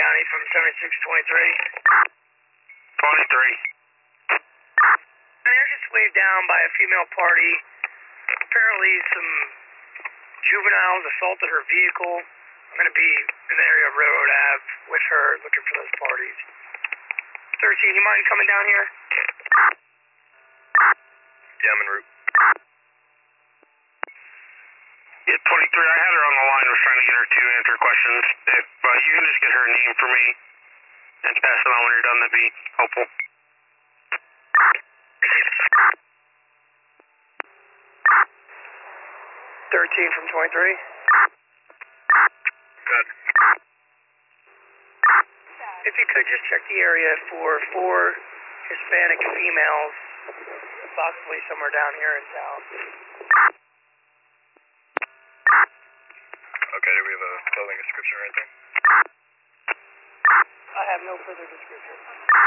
County from 7623. 23. And they're just waved down by a female party. Apparently some juveniles assaulted her vehicle. I'm going to be in the area of Railroad Ave with her looking for those parties. 13, you mind coming down here? Yeah, I'm en route. Yeah, 23, I had her on the line, was trying to get her to answer questions. If you can just get her name for me and pass it on when you're done, that'd be helpful. 13 from 23. Good. If you could just check the area for 4 Hispanic females, possibly somewhere down here in town. Okay, do we have a clothing description right there? I have no further description.